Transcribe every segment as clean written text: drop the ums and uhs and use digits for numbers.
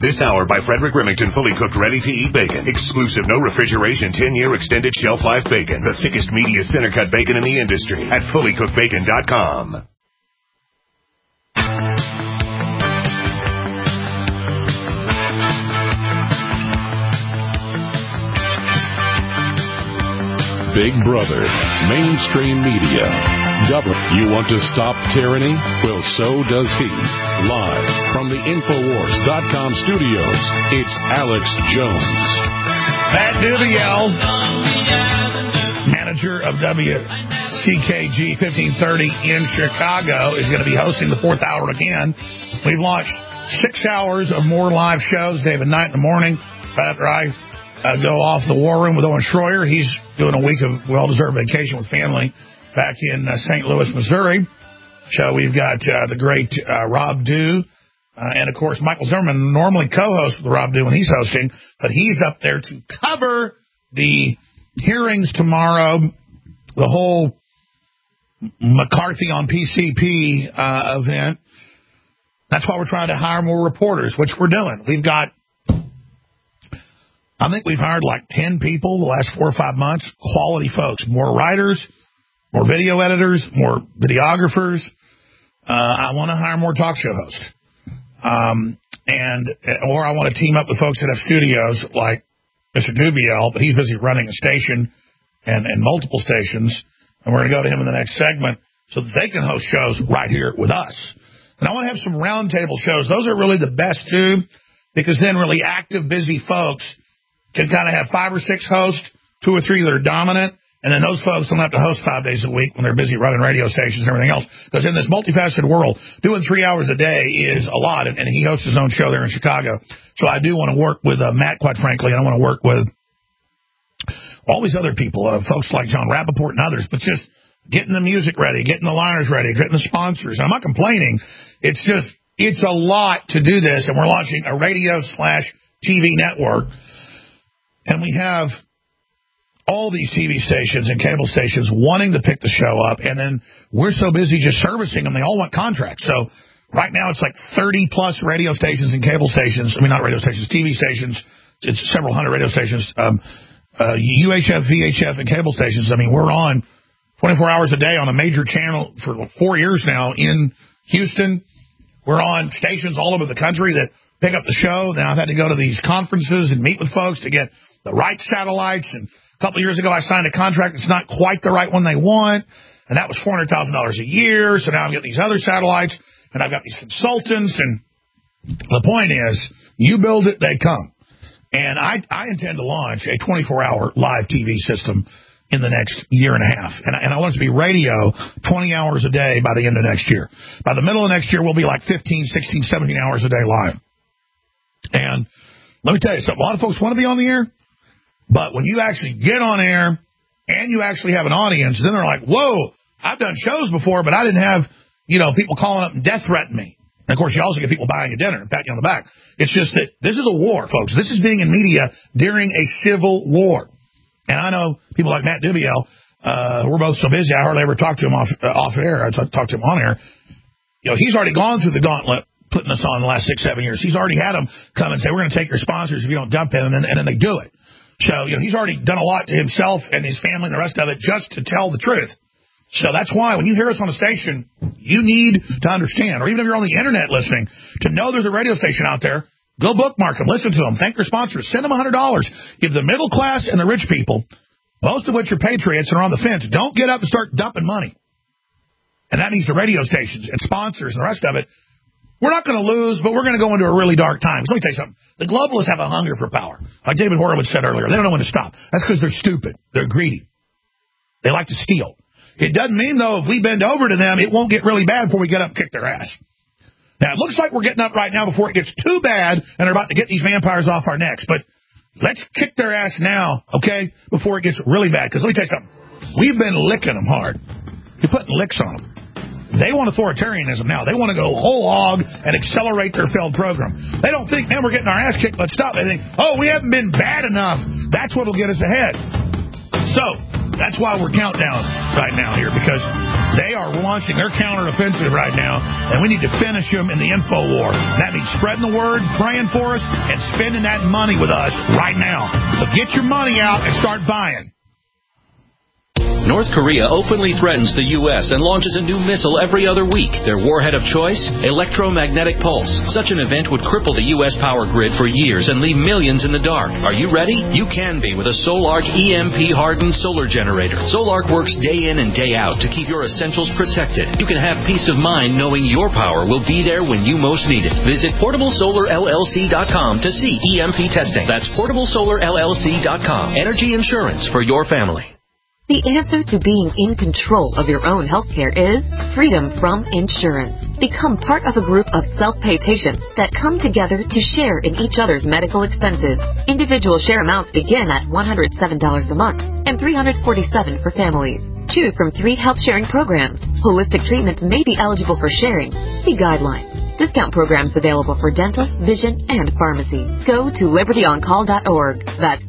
This hour by Frederick Remington, fully cooked, ready-to-eat bacon. Exclusive, no refrigeration, 10-year extended shelf life bacon. The thickest, meatiest center-cut bacon in the industry at fullycookedbacon.com. Big Brother, mainstream media. You want to stop tyranny? Well, so does he. Live from the Infowars.com studios, it's Alex Jones. Matt Dubiel, manager of WCKG 1530 in Chicago, is going to be hosting the fourth hour again. We've launched 6 hours of more live shows, David Knight in the morning, right after I go off the War Room with Owen Schroyer. He's doing a week of well-deserved vacation with family back in St. Louis, Missouri. So we've got the great Rob Dew, and, of course, Michael Zimmerman normally co-hosts with Rob Dew when he's hosting, but he's up there to cover the hearings tomorrow, the whole McCarthy on PCP event. That's why we're trying to hire more reporters, which we're doing. I think we've hired like 10 people the last 4 or 5 months, quality folks, more writers, more video editors, more videographers. I want to hire more talk show hosts. Or I want to team up with folks that have studios like Mr. Dubiel, but he's busy running a station and multiple stations. And we're going to go to him in the next segment so that they can host shows right here with us. And I want to have some roundtable shows. Those are really the best, too, because then really active, busy folks can kind of have 5 or 6 hosts, 2 or 3 that are dominant, and then those folks don't have to host 5 days a week when they're busy running radio stations and everything else. Because in this multifaceted world, doing 3 hours a day is a lot, and he hosts his own show there in Chicago. So I do want to work with Matt, quite frankly, and I want to work with all these other people, folks like John Rappaport and others, but just getting the music ready, getting the liners ready, getting the sponsors. And I'm not complaining. It's a lot to do this, and we're launching a radio/TV network. And we have all these TV stations and cable stations wanting to pick the show up, and then we're so busy just servicing them, they all want contracts. So right now it's like 30-plus radio stations and cable stations. I mean, not radio stations, TV stations. It's several hundred radio stations, UHF, VHF, and cable stations. I mean, we're on 24 hours a day on a major channel for 4 years now in Houston. We're on stations all over the country that pick up the show. Now I've had to go to these conferences and meet with folks to get the right satellites, and a couple of years ago I signed a contract that's not quite the right one they want, and that was $400,000 a year, so now I'm getting these other satellites, and I've got these consultants, and the point is, you build it, they come. And I intend to launch a 24-hour live TV system in the next year and a half, and I want it to be radio 20 hours a day by the end of next year. By the middle of next year, we'll be like 15, 16, 17 hours a day live. And let me tell you something, a lot of folks want to be on the air, but when you actually get on air and you actually have an audience, then they're like, whoa, I've done shows before, but I didn't have, people calling up and death threaten me. And, of course, you also get people buying you dinner and patting you on the back. It's just that this is a war, folks. This is being in media during a civil war. And I know people like Matt Dubiel, we're both so busy, I hardly ever talk to him off air. I talk to him on air. He's already gone through the gauntlet putting us on the last 6-7 years. He's already had them come and say, we're going to take your sponsors if you don't dump him, and then they do it. So, he's already done a lot to himself and his family and the rest of it just to tell the truth. So that's why when you hear us on a station, you need to understand, or even if you're on the internet listening, to know there's a radio station out there, go bookmark them, listen to them, thank their sponsors, send them $100. Give the middle class and the rich people, most of which are patriots and are on the fence, don't get up and start dumping money. And that means the radio stations and sponsors and the rest of it. We're not going to lose, but we're going to go into a really dark time. So let me tell you something. The globalists have a hunger for power. Like David Horowitz said earlier, they don't know when to stop. That's because they're stupid. They're greedy. They like to steal. It doesn't mean, though, if we bend over to them, it won't get really bad before we get up and kick their ass. Now, it looks like we're getting up right now before it gets too bad, and they're about to get these vampires off our necks. But let's kick their ass now, okay, before it gets really bad. Because let me tell you something. We've been licking them hard. You're putting licks on them. They want authoritarianism now. They want to go whole hog and accelerate their failed program. They don't think, man, we're getting our ass kicked, let's stop. They think, oh, we haven't been bad enough. That's what will get us ahead. So, That's why we're countdown right now here, because they are launching their counteroffensive right now, and we need to finish them in the info war. That means spreading the word, praying for us, and spending that money with us right now. So get your money out and start buying. North Korea openly threatens the U.S. and launches a new missile every other week. Their warhead of choice? Electromagnetic pulse. Such an event would cripple the U.S. power grid for years and leave millions in the dark. Are you ready? You can be with a Solark EMP-hardened solar generator. Solark works day in and day out to keep your essentials protected. You can have peace of mind knowing your power will be there when you most need it. Visit PortableSolarLLC.com to see EMP testing. That's PortableSolarLLC.com. Energy insurance for your family. The answer to being in control of your own health care is freedom from insurance. Become part of a group of self-pay patients that come together to share in each other's medical expenses. Individual share amounts begin at $107 a month and $347 for families. Choose from 3 health-sharing programs. Holistic treatments may be eligible for sharing. See guidelines. Discount programs available for dental, vision, and pharmacy. Go to libertyoncall.org. That's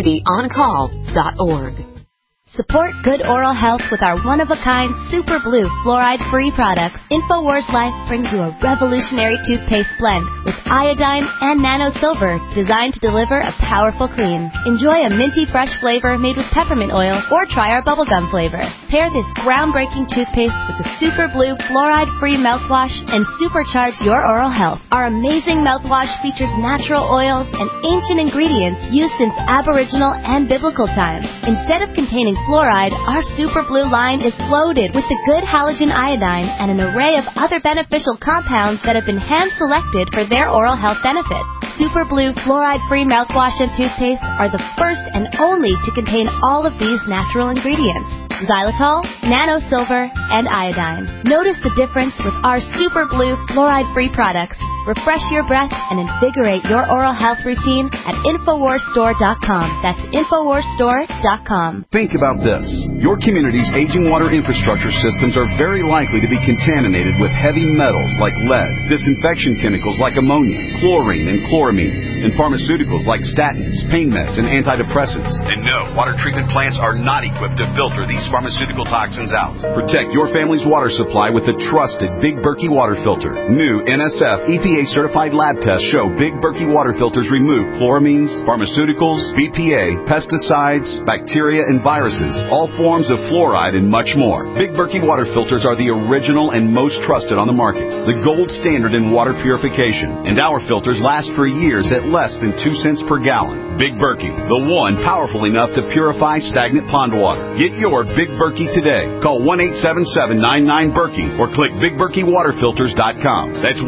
libertyoncall.org. Support good oral health with our one-of-a-kind Super Blue fluoride-free products. InfoWars Life brings you a revolutionary toothpaste blend with iodine and nano silver designed to deliver a powerful clean. Enjoy a minty fresh flavor made with peppermint oil or try our bubblegum flavor. Pair this groundbreaking toothpaste with the Super Blue fluoride-free mouthwash and supercharge your oral health. Our amazing mouthwash features natural oils and ancient ingredients used since Aboriginal and biblical times. Instead of containing fluoride, our Super Blue line is loaded with the good halogen iodine and an array of other beneficial compounds that have been hand-selected for their oral health benefits. Super Blue fluoride-free mouthwash and toothpaste are the first and only to contain all of these natural ingredients: xylitol, nano silver, and iodine. Notice the difference with our Super Blue fluoride-free products. Refresh your breath and invigorate your oral health routine at InfoWarsStore.com. That's InfoWarsStore.com. Think about this. Your community's aging water infrastructure systems are very likely to be contaminated with heavy metals like lead, disinfection chemicals like ammonia, chlorine and chloramines, and pharmaceuticals like statins, pain meds, and antidepressants. And no, water treatment plants are not equipped to filter these pharmaceutical toxins out. Protect your family's water supply with the trusted Big Berkey water filter. New NSF EPA-certified lab tests show Big Berkey water filters remove chloramines, pharmaceuticals, BPA, pesticides, bacteria, and viruses, all forms of fluoride, and much more. Big Berkey water filters are the original and most trusted on the market, the gold standard in water purification, and our filters last for years at less than 2 cents per gallon. Big Berkey, the one powerful enough to purify stagnant pond water. Get your Big Berkey today. Call 1-877-99-BERKEY or click BigBerkeyWaterFilters.com. That's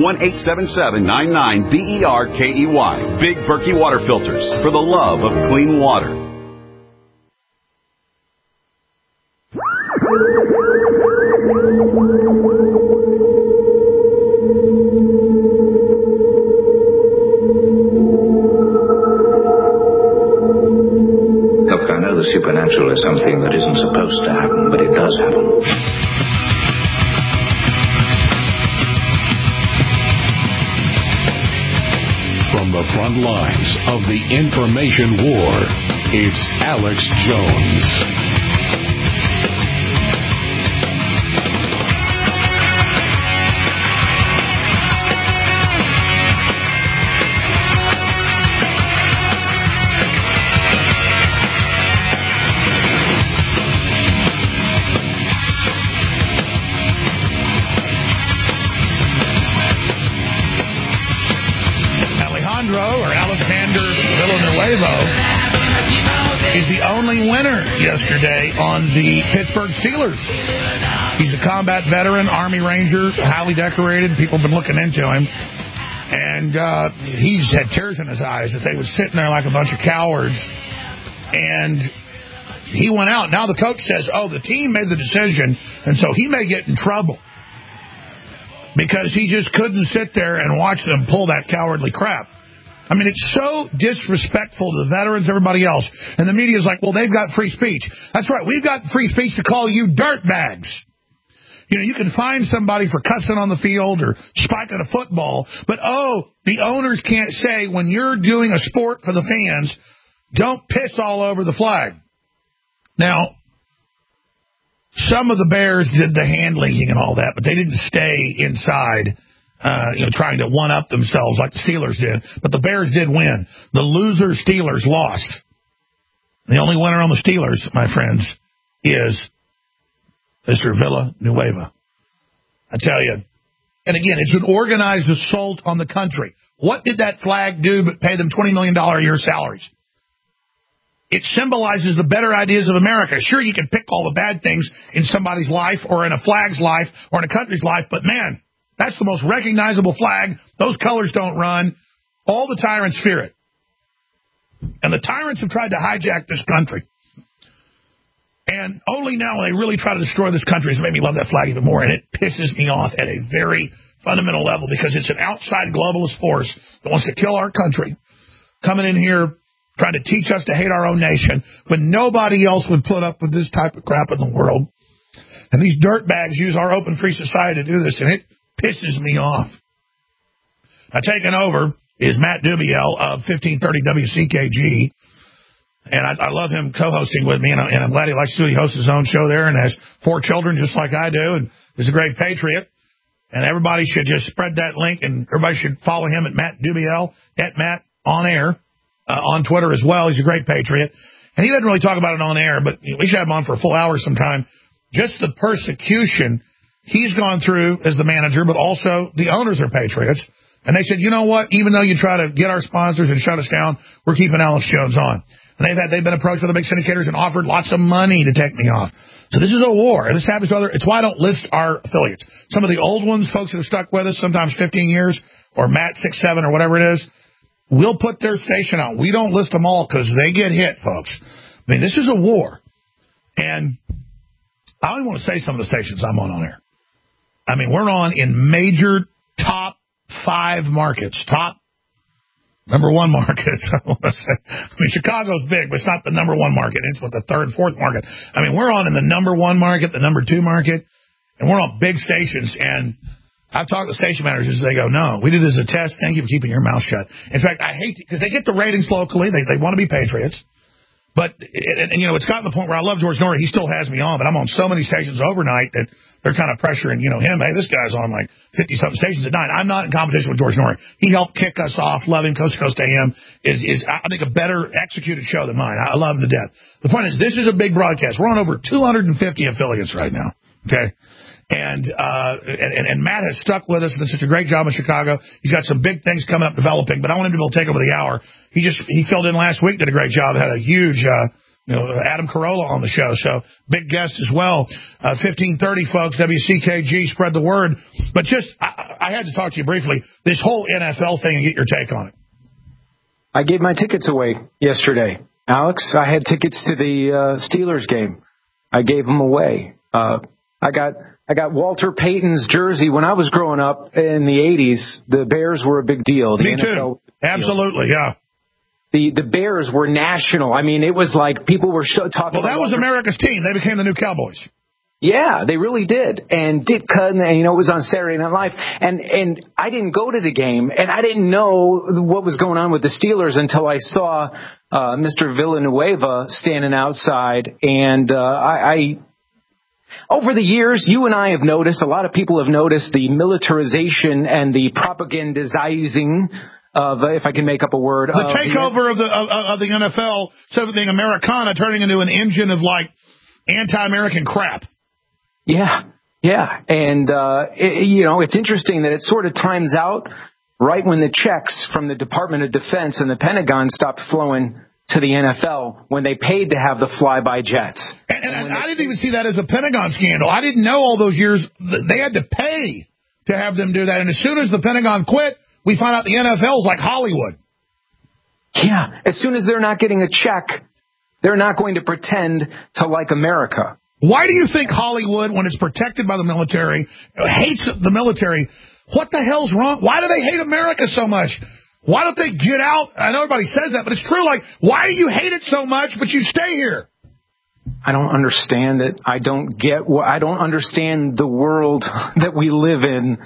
1-877-99-BERKEY. Big Berkey Water Filters, for the love of clean water. Look, I know the supernatural is something that isn't supposed to happen, but it does happen. From the front lines of the information war, it's Alex Jones. Is the only winner yesterday on the Pittsburgh Steelers. He's a combat veteran, Army Ranger, highly decorated. People have been looking into him. And he's had tears in his eyes that they were sitting there like a bunch of cowards. And he went out. Now the coach says, the team made the decision, and so he may get in trouble. Because he just couldn't sit there and watch them pull that cowardly crap. I mean, it's so disrespectful to the veterans, everybody else. And the media's like, well, they've got free speech. That's right. We've got free speech to call you dirtbags. You know, you can find somebody for cussing on the field or spiking a football. But, the owners can't say when you're doing a sport for the fans, don't piss all over the flag. Now, some of the Bears did the hand-linking and all that, but they didn't stay inside, trying to one-up themselves like the Steelers did. But the Bears did win. The loser Steelers lost. The only winner on the Steelers, my friends, is Mr. Villanueva. I tell you. And again, it's an organized assault on the country. What did that flag do but pay them $20 million a year salaries? It symbolizes the better ideas of America. Sure, you can pick all the bad things in somebody's life or in a flag's life or in a country's life, but man, that's the most recognizable flag. Those colors don't run. All the tyrants fear it. And the tyrants have tried to hijack this country. And only now when they really try to destroy this country has made me love that flag even more. And it pisses me off at a very fundamental level because it's an outside globalist force that wants to kill our country, coming in here trying to teach us to hate our own nation when nobody else would put up with this type of crap in the world. And these dirtbags use our open free society to do this, and it pisses me off. Now, taking over is Matt Dubiel of 1530 WCKG. And I love him co-hosting with me, and I'm glad he likes to. He hosts his own show there and has 4 children just like I do, and is a great patriot. And everybody should just spread that link, and everybody should follow him at Matt Dubiel, at Matt On Air, on Twitter as well. He's a great patriot. And he doesn't really talk about it on air, but we should have him on for a full hour sometime. Just the persecution he's gone through as the manager, but also the owners are patriots. And they said, you know what, even though you try to get our sponsors and shut us down, we're keeping Alex Jones on. And they've been approached by the big syndicators and offered lots of money to take me off. So this is a war. And this happens to other. It's why I don't list our affiliates. Some of the old ones, folks that have stuck with us, sometimes 15 years, or Matt 6, 7, or whatever it is, we'll put their station out. We don't list them all because they get hit, folks. I mean, this is a war. And I don't even want to say some of the stations I'm on air. I mean, we're on in major top 5 markets, top number 1 markets. I mean, Chicago's big, but it's not the number 1 market. It's what the 3rd, 4th market. I mean, we're on in the number 1 market, the number 2 market, and we're on big stations. And I've talked to station managers, they go, no, we did it as a test. Thank you for keeping your mouth shut. In fact, I hate it because they get the ratings locally. They want to be patriots. But, it's gotten to the point where I love George Norrie. He still has me on, but I'm on so many stations overnight that they're kind of pressuring, him. Hey, this guy's on like 50-something stations at night. I'm not in competition with George Norrie. He helped kick us off. Love him. Coast to Coast AM is I think, a better executed show than mine. I love him to death. The point is, this is a big broadcast. We're on over 250 affiliates right now. Okay. And Matt has stuck with us and did such a great job in Chicago. He's got some big things coming up developing, but I want him to be able to take over the hour. He filled in last week, did a great job, had a huge, Adam Carolla on the show. So big guest as well. 1530 folks, WCKG, spread the word. But I had to talk to you briefly, this whole NFL thing and get your take on it. I gave my tickets away yesterday, Alex. I had tickets to the Steelers game. I gave them away. I got Walter Payton's jersey. When I was growing up in the 80s, the Bears were a big deal. Me too. Absolutely, yeah. The Bears were national. I mean, it was like people were talking about... Well, that was America's team. They became the new Cowboys. Yeah, they really did. And Ditka, and it was on Saturday Night Live. And I didn't go to the game, and I didn't know what was going on with the Steelers until I saw Mr. Villanueva standing outside. And over the years, you and I have noticed, a lot of people have noticed the militarization and the propagandizing of, if I can make up a word, the takeover of the NFL, instead of being Americana, turning into an engine of like anti-American crap. Yeah, and it's interesting that it sort of times out right when the checks from the Department of Defense and the Pentagon stopped flowing to the NFL when they paid to have the flyby jets. And I didn't even see that as a Pentagon scandal. I didn't know all those years they had to pay to have them do that. And as soon as the Pentagon quit, we found out the NFL is like Hollywood. Yeah, as soon as they're not getting a check, they're not going to pretend to like America. Why do you think Hollywood, when it's protected by the military, hates the military? What the hell's wrong? Why do they hate America so much? Why don't they get out? I know everybody says that, but it's true. Like, why do you hate it so much, but you stay here? I don't understand it. I don't understand the world that we live in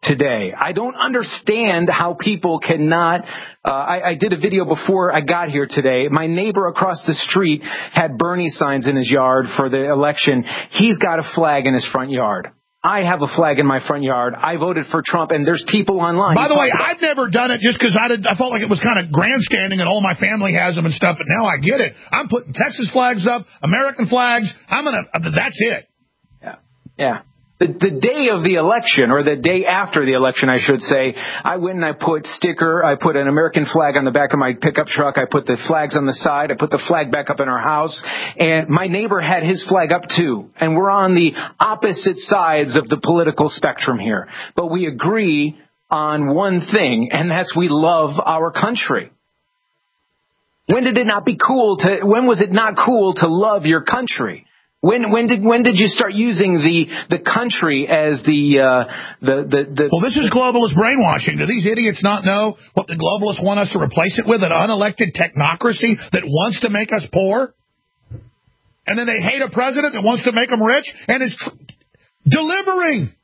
today. I don't understand how people cannot. I did a video before I got here today. My neighbor across the street had Bernie signs in his yard for the election. He's got a flag in his front yard. I have a flag in my front yard. I voted for Trump, and there's people online. By the way, I've never done it just because I felt like it was kind of grandstanding and all my family has them and stuff, but now I get it. I'm putting Texas flags up, American flags. That's it. Yeah. The day of the election, or the day after the election, I should say, I went and I put an American flag on the back of my pickup truck. I put the flags on the side. I put the flag back up in our house. And my neighbor had his flag up too. And we're on the opposite sides of the political spectrum here. But we agree on one thing, and that's we love our country. When was it not cool to love your country? When did you start using the country as the Well, this is globalist brainwashing. Do these idiots not know what the globalists want us to replace it with? An unelected technocracy that wants to make us poor? And then they hate a president that wants to make them rich and is delivering.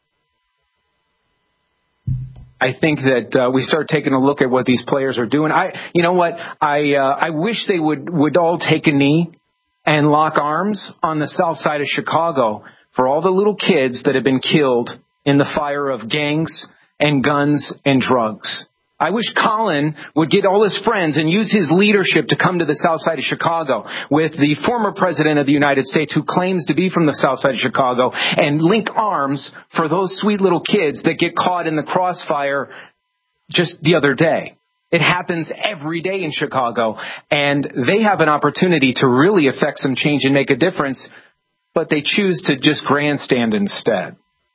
I think that we start taking a look at what these players are doing. You know what? I wish they would all take a knee and lock arms on the south side of Chicago for all the little kids that have been killed in the fire of gangs and guns and drugs. I wish Colin would get all his friends and use his leadership to come to the south side of Chicago with the former president of the United States who claims to be from the south side of Chicago and link arms for those sweet little kids that get caught in the crossfire just the other day. It happens every day in Chicago, and they have an opportunity to really affect some change and make a difference, but they choose to just grandstand instead.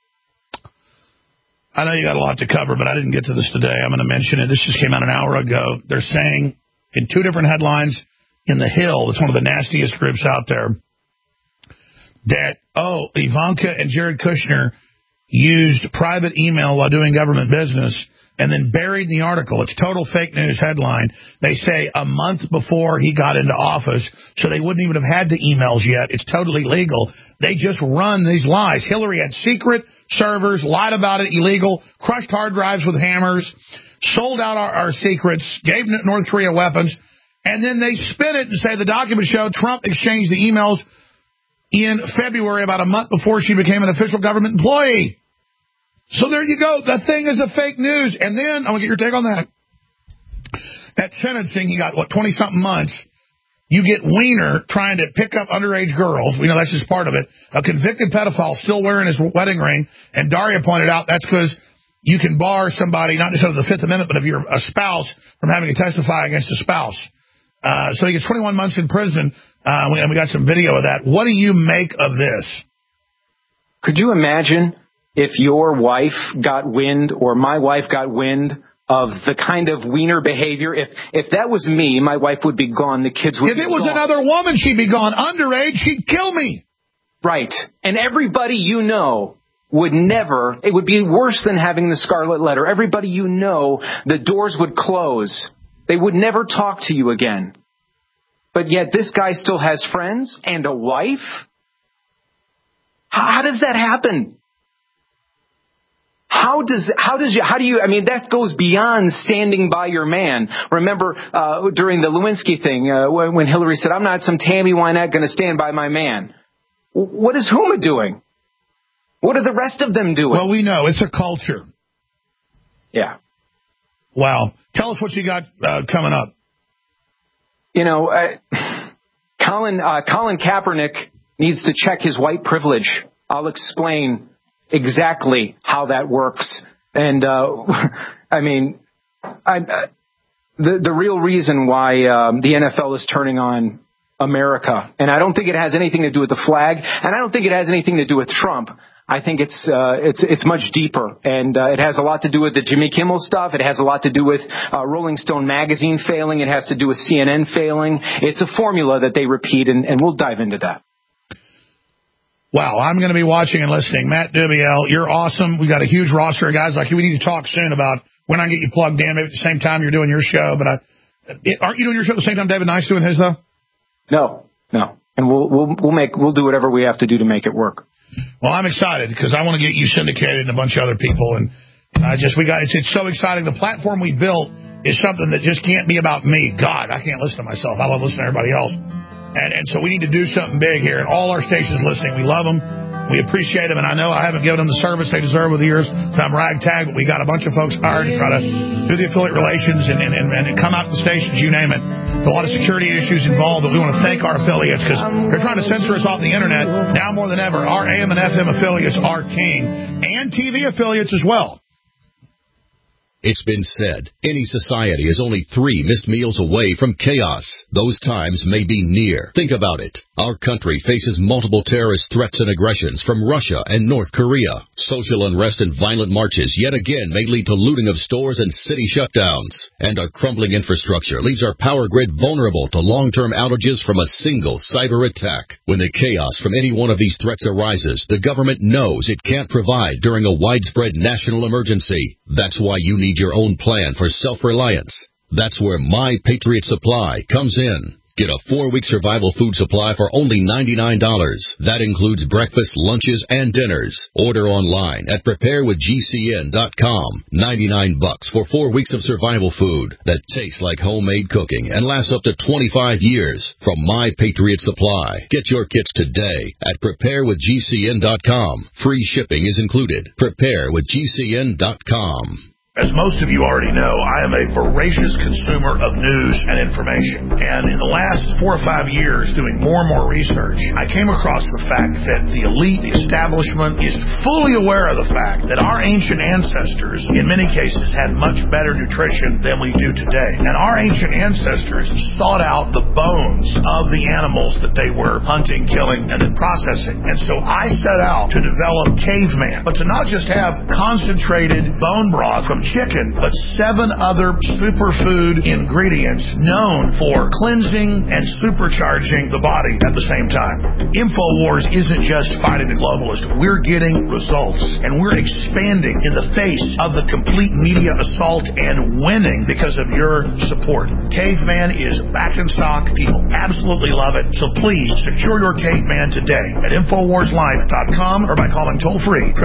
I know you got a lot to cover, but I didn't get to this today. I'm going to mention it. This just came out an hour ago. They're saying in two different headlines in The Hill, it's one of the nastiest groups out there, that, Ivanka and Jared Kushner used private email while doing government business and then buried in the article. It's total fake news headline. They say a month before he got into office, so they wouldn't even have had the emails yet. It's totally legal. They just run these lies. Hillary had secret servers, lied about it, illegal, crushed hard drives with hammers, sold out our secrets, gave North Korea weapons, and then they spin it and say the documents show Trump exchanged the emails in February, about a month before she became an official government employee. So there you go. The thing is a fake news. And then, I want to get your take on that. At sentencing, he got, 20-something months. You get Weiner trying to pick up underage girls. We know that's just part of it. A convicted pedophile still wearing his wedding ring. And Daria pointed out that's because you can bar somebody, not just under the Fifth Amendment, but if you're a spouse, from having to testify against a spouse. So he gets 21 months in prison. And we got some video of that. What do you make of this? Could you imagine if your wife got wind or my wife got wind of the kind of Weiner behavior? If that was me, my wife would be gone. The kids would be gone. If it was another woman, she'd be gone. Underage, she'd kill me. Right. And everybody you know would never, it would be worse than having the scarlet letter. Everybody you know, the doors would close. They would never talk to you again. But yet this guy still has friends and a wife? How does that happen? That goes beyond standing by your man. Remember, during the Lewinsky thing, when Hillary said, I'm not some Tammy Wynette going to stand by my man. What is Huma doing? What are the rest of them doing? Well, we know. It's a culture. Yeah. Wow. Tell us what you got coming up. You know, Colin Kaepernick needs to check his white privilege. I'll explain exactly how that works. And, the real reason why the NFL is turning on America, and I don't think it has anything to do with the flag, and I don't think it has anything to do with Trump. I think it's much deeper, and it has a lot to do with the Jimmy Kimmel stuff. It has a lot to do with Rolling Stone magazine failing. It has to do with CNN failing. It's a formula that they repeat, and we'll dive into that. Wow, I'm going to be watching and listening. Matt Dubiel, you're awesome. We got a huge roster of guys like you. We need to talk soon about when I get you plugged in. Maybe at the same time you're doing your show. But aren't you doing your show at the same time David Nice doing his, though? No. And we'll do whatever we have to do to make it work. Well, I'm excited because I want to get you syndicated and a bunch of other people. And It's so exciting. The platform we built is something that just can't be about me. God, I can't listen to myself. I love listening to everybody else. And so we need to do something big here. And all our stations listening, we love them. We appreciate them. And I know I haven't given them the service they deserve over the years. I'm ragtag, but we got a bunch of folks hired to try to do the affiliate relations and come out to the stations, you name it. There's a lot of security issues involved, but we want to thank our affiliates because they're trying to censor us off the internet now more than ever. Our AM and FM affiliates are king, and TV affiliates as well. It's been said, any society is only 3 missed meals away from chaos. Those times may be near. Think about it. Our country faces multiple terrorist threats and aggressions from Russia and North Korea. Social unrest and violent marches yet again may lead to looting of stores and city shutdowns. And our crumbling infrastructure leaves our power grid vulnerable to long-term outages from a single cyber attack. When the chaos from any one of these threats arises, the government knows it can't provide during a widespread national emergency. That's why you need your own plan for self-reliance. That's where My Patriot Supply comes in. Get a 4-week survival food supply for only $99. That includes breakfast, lunches, and dinners. Order online at preparewithgcn.com. $99 for 4 weeks of survival food that tastes like homemade cooking and lasts up to 25 years from My Patriot Supply. Get your kits today at preparewithgcn.com. Free shipping is included. Preparewithgcn.com. As most of you already know, I am a voracious consumer of news and information. And in the last 4 or 5 years, doing more and more research, I came across the fact that the elite, the establishment, is fully aware of the fact that our ancient ancestors, in many cases, had much better nutrition than we do today. And our ancient ancestors sought out the bones of the animals that they were hunting, killing, and then processing. And so I set out to develop Caveman, but to not just have concentrated bone broth from chicken, but 7 other superfood ingredients known for cleansing and supercharging the body at the same time. InfoWars isn't just fighting the globalist. We're getting results, and we're expanding in the face of the complete media assault and winning because of your support. Caveman is back in stock. People absolutely love it. So please secure your Caveman today at InfoWarsLife.com or by calling toll-free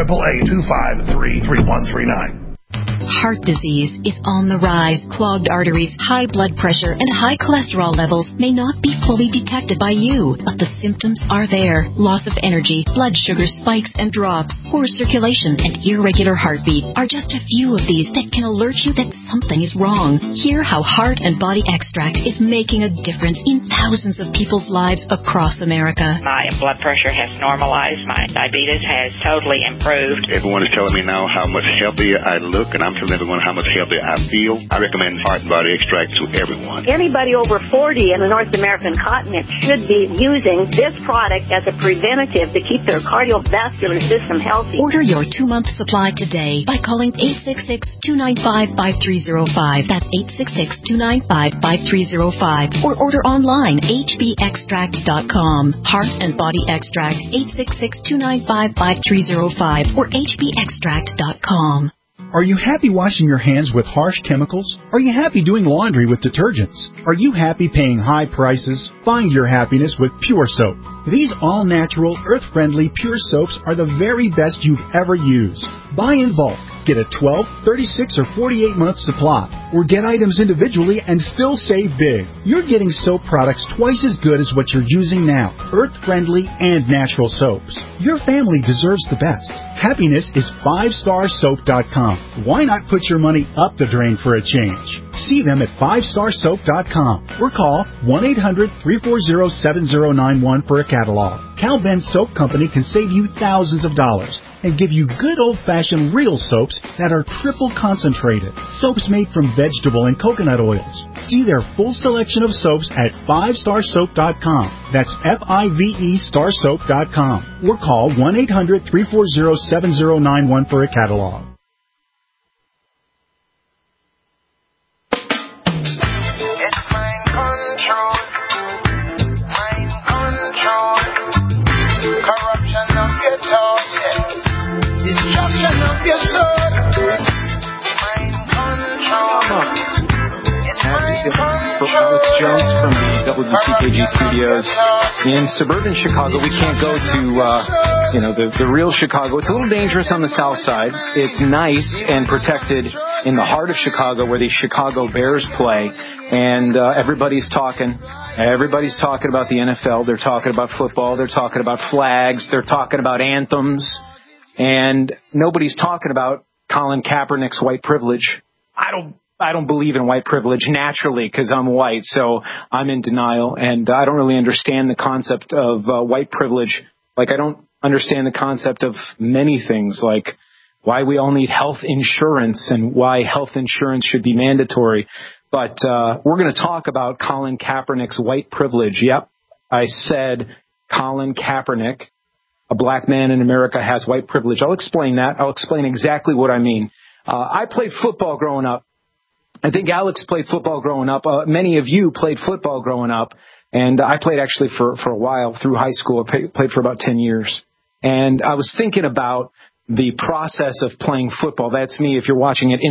888-253-3139. Heart disease is on the rise. Clogged arteries, high blood pressure, and high cholesterol levels may not be fully detected by you, but the symptoms are there. Loss of energy, blood sugar spikes and drops, poor circulation, and irregular heartbeat are just a few of these that can alert you that something is wrong. Hear how Heart and Body Extract is making a difference in thousands of people's lives across America. My blood pressure has normalized. My diabetes has totally improved. Everyone is telling me now how much healthier I look, and I'm telling everyone how much healthier I feel. I recommend Heart and Body Extract to everyone. Anybody over 40 in the North American continent should be using this product as a preventative to keep their cardiovascular system healthy. Order your 2-month supply today by calling 866-295-5305. That's 866-295-5305. Or order online, hbextract.com. Heart and Body Extract, 866-295-5305 or hbextract.com. Are you happy washing your hands with harsh chemicals? Are you happy doing laundry with detergents? Are you happy paying high prices? Find your happiness with Pure Soap. These all-natural, earth-friendly Pure Soaps are the very best you've ever used. Buy in bulk. Get a 12, 36, or 48-month supply, or get items individually and still save big. You're getting soap products twice as good as what you're using now, earth-friendly and natural soaps. Your family deserves the best. Happiness is 5starsoap.com. Why not put your money up the drain for a change? See them at 5starsoap.com or call 1-800-340-7091 for a catalog. Cal Ben Soap Company can save you thousands of dollars and give you good old-fashioned real soaps that are triple concentrated. Soaps made from vegetable and coconut oils. See their full selection of soaps at 5starsoap.com. That's F-I-V-E starsoap.com. Or call 1-800-340-7091 for a catalog. Destruction of your soul. Mind control. It's mind control. for Alex Jones from the WCKG studios in suburban Chicago. We can't go to, the real Chicago. It's a little dangerous on the south side. It's nice and protected in the heart of Chicago where the Chicago Bears play. And everybody's talking. Everybody's talking about the NFL. They're talking about football. They're talking about flags. They're talking about anthems. And nobody's talking about Colin Kaepernick's white privilege. I don't believe in white privilege naturally because I'm white, so I'm in denial, and I don't really understand the concept of white privilege. Like, I don't understand the concept of many things, like why we all need health insurance and why health insurance should be mandatory. But we're going to talk about Colin Kaepernick's white privilege. Yep, I said Colin Kaepernick, a black man in America, has white privilege. I'll explain that. I'll explain exactly what I mean. I played football growing up. I think Alex played football growing up. Many of you played football growing up. And I played actually for a while through high school. I played for about 10 years. And I was thinking about the process of playing football. That's me. If you're watching at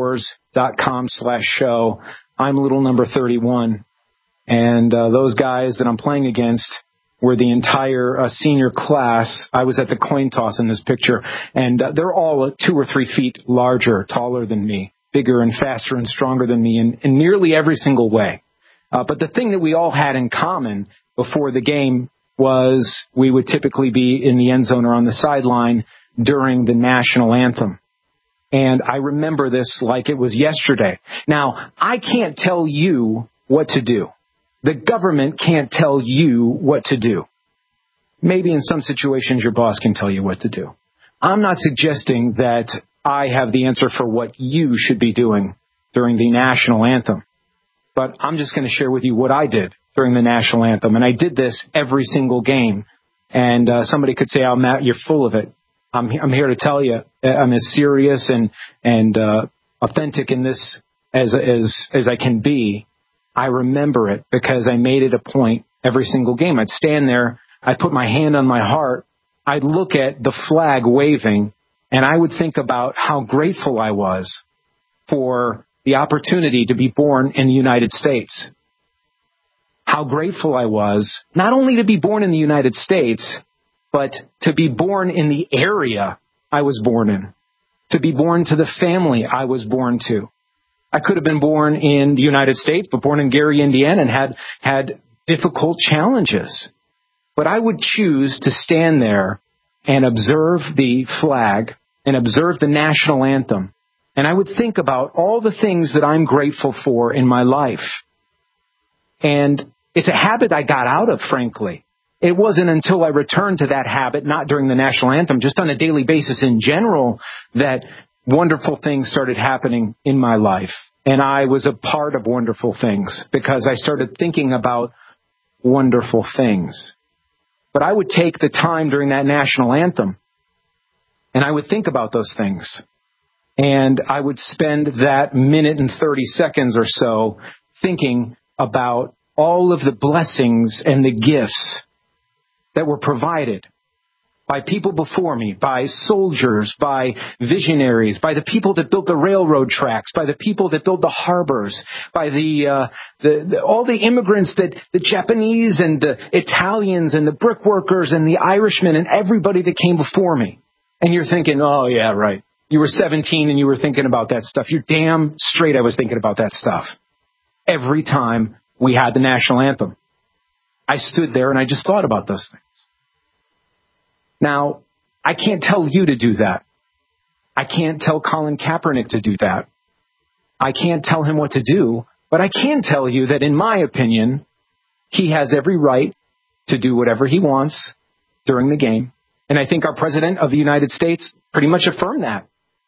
Infowars.com/show, I'm little number 31. And those guys that I'm playing against were the entire senior class. I was at the coin toss in this picture. And they're all 2 or 3 feet larger, taller than me, bigger and faster and stronger than me in nearly every single way. But the thing that we all had in common before the game was we would typically be in the end zone or on the sideline during the national anthem. And I remember this like it was yesterday. Now, I can't tell you what to do. The government can't tell you what to do. Maybe in some situations your boss can tell you what to do. I'm not suggesting that I have the answer for what you should be doing during the national anthem. But I'm just going to share with you what I did during the national anthem. And I did this every single game. And somebody could say, "Oh, Matt, you're full of it." I'm here to tell you I'm as serious and authentic in this as I can be. I remember it because I made it a point every single game. I'd stand there. I'd put my hand on my heart. I'd look at the flag waving, and I would think about how grateful I was for the opportunity to be born in the United States. How grateful I was not only to be born in the United States, but to be born in the area I was born in, to be born to the family I was born to. I could have been born in the United States, but born in Gary, Indiana, and had difficult challenges. But I would choose to stand there and observe the flag and observe the national anthem. And I would think about all the things that I'm grateful for in my life. And it's a habit I got out of, frankly. It wasn't until I returned to that habit, not during the national anthem, just on a daily basis in general, that wonderful things started happening in my life. And I was a part of wonderful things because I started thinking about wonderful things. But I would take the time during that national anthem and I would think about those things. And I would spend that minute and 30 seconds or so thinking about all of the blessings and the gifts that were provided by people before me, by soldiers, by visionaries, by the people that built the railroad tracks, by the people that built the harbors, by all the immigrants, that the Japanese and the Italians and the brickworkers and the Irishmen and everybody that came before me. And you're thinking, "Oh, yeah, right. You were 17 and you were thinking about that stuff." You're damn straight I was thinking about that stuff. Every time we had the national anthem, I stood there and I just thought about those things. Now, I can't tell you to do that. I can't tell Colin Kaepernick to do that. I can't tell him what to do, but I can tell you that in my opinion, he has every right to do whatever he wants during the game. And I think our president of the United States pretty much affirmed that.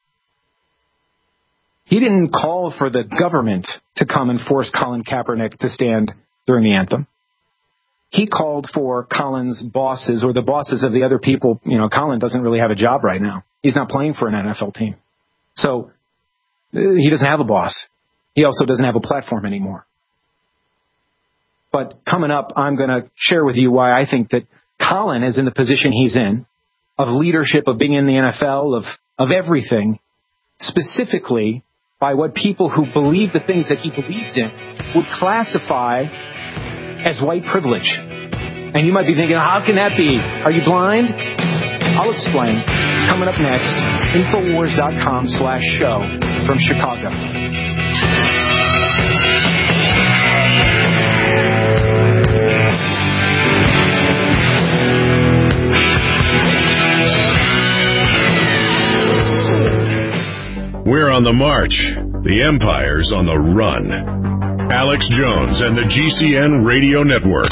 He didn't call for the government to come and force Colin Kaepernick to stand during the anthem. He called for Colin's bosses or the bosses of the other people. You know, Colin doesn't really have a job right now. He's not playing for an NFL team. So he doesn't have a boss. He also doesn't have a platform anymore. But coming up, I'm going to share with you why I think that Colin is in the position he's in, of leadership, of being in the NFL, of everything, specifically by what people who believe the things that he believes in would classify as white privilege. And you might be thinking, how can that be? Are you blind? I'll explain. It's coming up next. Infowars.com/show from Chicago. We're on the march. The empire's on the run. Alex Jones and the GCN Radio Network.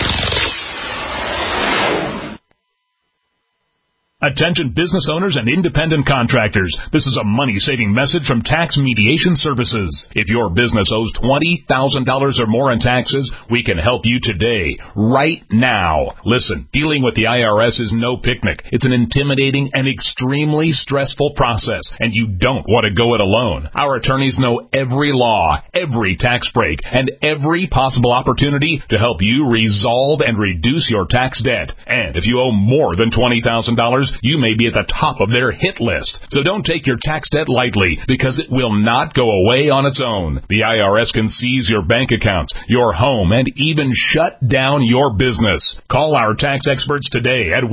Attention business owners and independent contractors. This is a money-saving message from Tax Mediation Services. If your business owes $20,000 or more in taxes, we can help you today, right now. Listen, dealing with the IRS is no picnic. It's an intimidating and extremely stressful process, and you don't want to go it alone. Our attorneys know every law, every tax break, and every possible opportunity to help you resolve and reduce your tax debt. And if you owe more than $20,000, you may be at the top of their hit list. So don't take your tax debt lightly, because it will not go away on its own. The IRS can seize your bank accounts, your home, and even shut down your business. Call our tax experts today at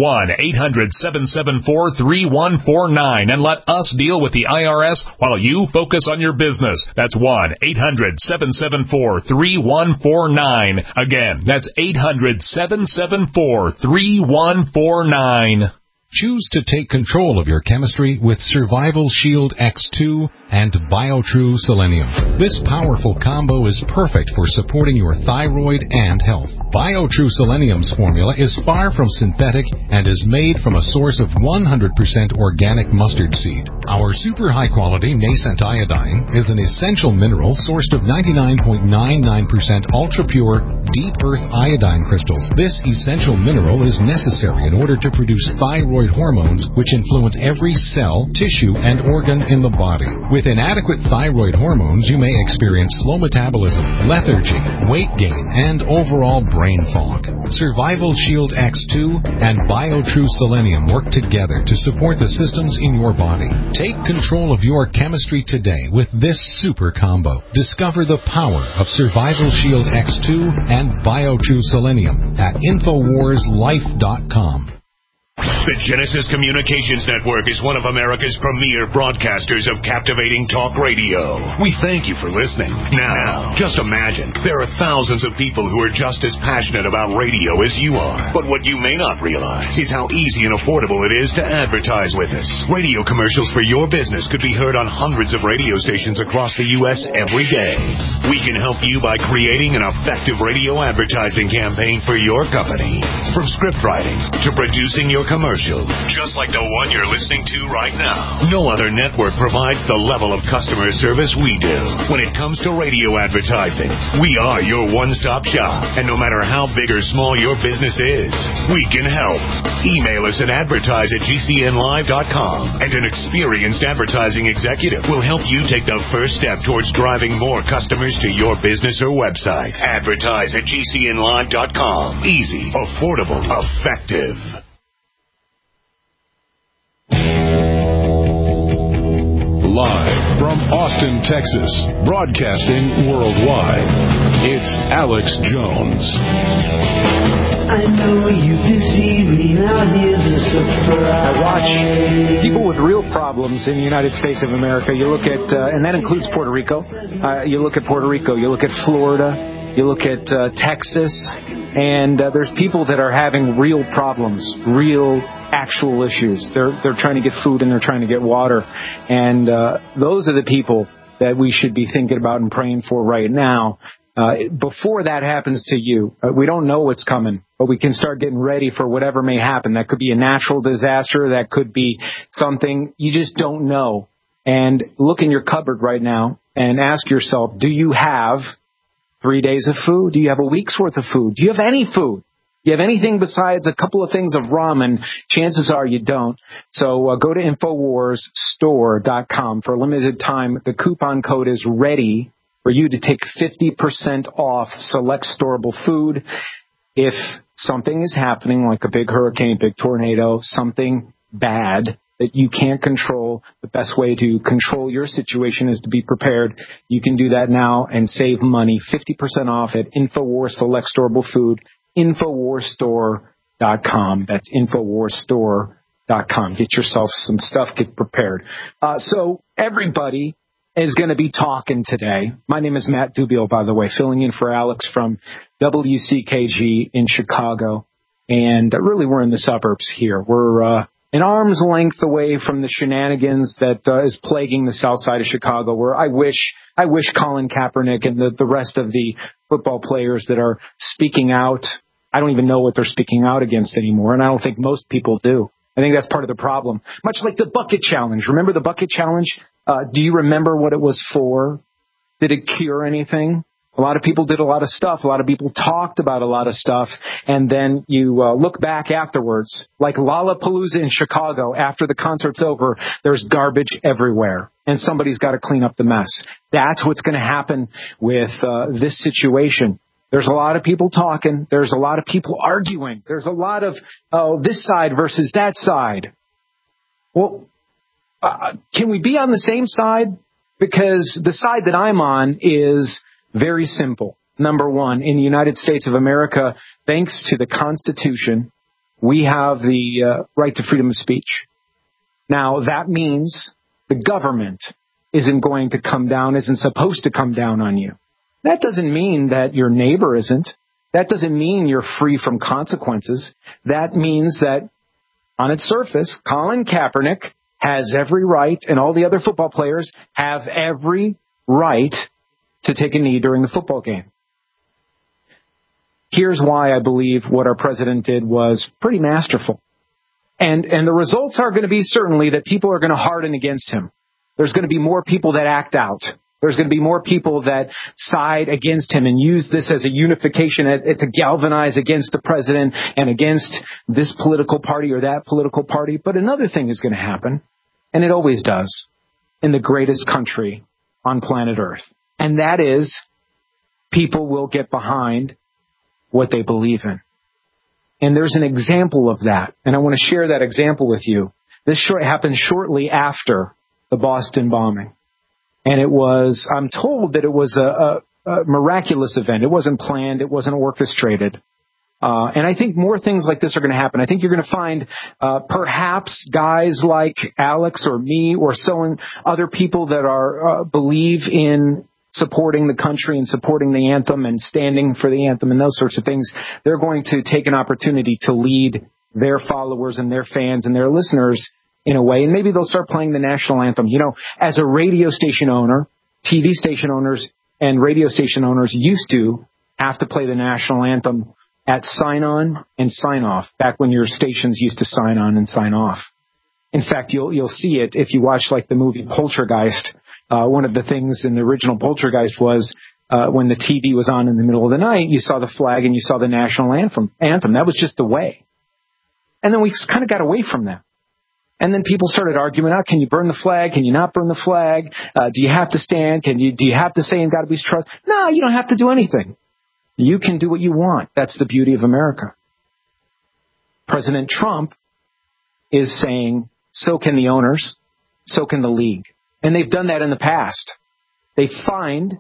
1-800-774-3149 and let us deal with the IRS while you focus on your business. That's 1-800-774-3149. Again, that's 800-774-3149. Choose to take control of your chemistry with Survival Shield X2 and BioTrue Selenium. This powerful combo is perfect for supporting your thyroid and health. BioTrue Selenium's formula is far from synthetic and is made from a source of 100% organic mustard seed. Our super high-quality nascent iodine is an essential mineral sourced of 99.99% ultra-pure, deep earth iodine crystals. This essential mineral is necessary in order to produce thyroid hormones, which influence every cell, tissue, and organ in the body. With inadequate thyroid hormones, you may experience slow metabolism, lethargy, weight gain, and overall brain fog. Survival Shield X2 and BioTrue Selenium work together to support the systems in your body. Take control of your chemistry today with this super combo. Discover the power of Survival Shield X2 and BioTrue Selenium at InfoWarsLife.com. The Genesis Communications Network is one of America's premier broadcasters of captivating talk radio. We thank you for listening. Now, just imagine, there are thousands of people who are just as passionate about radio as you are. But what you may not realize is how easy and affordable it is to advertise with us. Radio commercials for your business could be heard on hundreds of radio stations across the U.S. every day. We can help you by creating an effective radio advertising campaign for your company. From script writing to producing your commercial, just like the one you're listening to right now. No other network provides the level of customer service we do. When it comes to radio advertising, we are your one-stop shop. And no matter how big or small your business is, we can help. Email us at advertise@gcnlive.com, and an experienced advertising executive will help you take the first step towards driving more customers to your business or website. Advertise@gcnlive.com. Easy, affordable, effective. Live from Austin, Texas, broadcasting worldwide, it's Alex Jones. I know you deceive me, now here's a surprise. I watch people with real problems in the United States of America. You look at, and that includes Puerto Rico. You look at Puerto Rico, you look at Florida, you look at Texas, and there's people that are having real problems, real actual issues. They're trying to get food and they're trying to get water. And those are the people that we should be thinking about and praying for right now. Before that happens to you, we don't know what's coming, but we can start getting ready for whatever may happen. That could be a natural disaster. That could be something you just don't know. And look in your cupboard right now and ask yourself, do you have 3 days of food? Do you have a week's worth of food? Do you have any food? Do you have anything besides a couple of things of ramen? Chances are you don't. So go to InfoWarsStore.com. For a limited time, the coupon code is ready for you to take 50% off select storable food. If something is happening, like a big hurricane, big tornado, something bad, that you can't control. The best way to control your situation is to be prepared. You can do that now and save money, 50% off at InfoWars Select Storable Food, InfoWarsStore.com. That's InfoWarsStore.com. Get yourself some stuff, get prepared. So everybody is going to be talking today. My name is Matt Dubiel, by the way, filling in for Alex from WCKG in Chicago. And really, we're in the suburbs here. We're an arm's length away from the shenanigans that is plaguing the south side of Chicago, where I wish Colin Kaepernick and the rest of the football players that are speaking out, I don't even know what they're speaking out against anymore, and I don't think most people do. I think that's part of the problem. Much like the bucket challenge. Remember the bucket challenge? Do you remember what it was for? Did it cure anything? A lot of people did a lot of stuff. A lot of people talked about a lot of stuff. And then you look back afterwards, like Lollapalooza in Chicago, after the concert's over, there's garbage everywhere. And somebody's got to clean up the mess. That's what's going to happen with this situation. There's a lot of people talking. There's a lot of people arguing. There's a lot of, this side versus that side. Well, can we be on the same side? Because the side that I'm on is very simple. Number one, in the United States of America, thanks to the Constitution, we have the right to freedom of speech. Now, that means the government isn't going to come down, isn't supposed to come down on you. That doesn't mean that your neighbor isn't. That doesn't mean you're free from consequences. That means that, on its surface, Colin Kaepernick has every right, and all the other football players have every right to take a knee during the football game. Here's why I believe what our president did was pretty masterful. And the results are going to be certainly that people are going to harden against him. There's going to be more people that act out. There's going to be more people that side against him and use this as a unification to galvanize against the president and against this political party or that political party. But another thing is going to happen, and it always does, in the greatest country on planet Earth. And that is, people will get behind what they believe in. And there's an example of that. And I want to share that example with you. This happened shortly after the Boston bombing. And it was, I'm told that it was a miraculous event. It wasn't planned. It wasn't orchestrated. And I think more things like this are going to happen. I think you're going to find perhaps guys like Alex or me or other people that are believe in supporting the country and supporting the anthem and standing for the anthem and those sorts of things. They're going to take an opportunity to lead their followers and their fans and their listeners in a way, and maybe they'll start playing the national anthem. You know, as a radio station owner, TV station owners and radio station owners used to have to play the national anthem at sign-on and sign-off, back when your stations used to sign on and sign off. In fact, you'll see it if you watch like the movie Poltergeist. One of the things in the original Poltergeist was when the TV was on in the middle of the night, you saw the flag and you saw the national anthem. That was just the way. And then we kind of got away from that. And then people started arguing, can you burn the flag? Can you not burn the flag? Do you have to stand? Do you have to say in God we trust? No, you don't have to do anything. You can do what you want. That's the beauty of America. President Trump is saying, so can the owners, so can the league. And they've done that in the past. They fined